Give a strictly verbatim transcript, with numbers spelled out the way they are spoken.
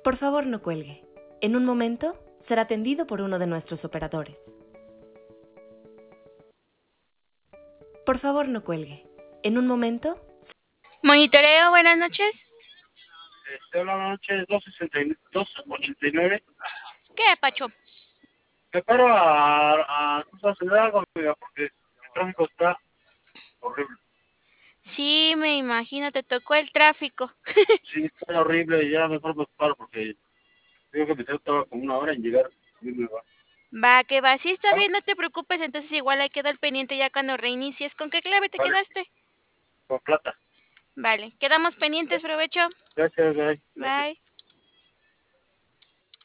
Por favor, no cuelgue. En un momento será atendido por uno de nuestros operadores. Por favor, no cuelgue. En un momento... Monitoreo, buenas noches. Este, hola, buenas noches, dos ochenta y nueve. ¿Qué, Pacho? Me paro a, a, a hacer algo, amiga, porque el tráfico está horrible. Sí, me imagino, te tocó el tráfico. Sí, está horrible, ya mejor me paro porque tengo que meter todo como una hora en llegar. Va, que va, sí está ¿Ah? bien, no te preocupes, entonces igual hay que dar pendiente ya cuando reinicies. ¿Con qué clave te Vale. quedaste? Con plata. Vale, quedamos pendientes, provecho. Gracias, bye. Bye.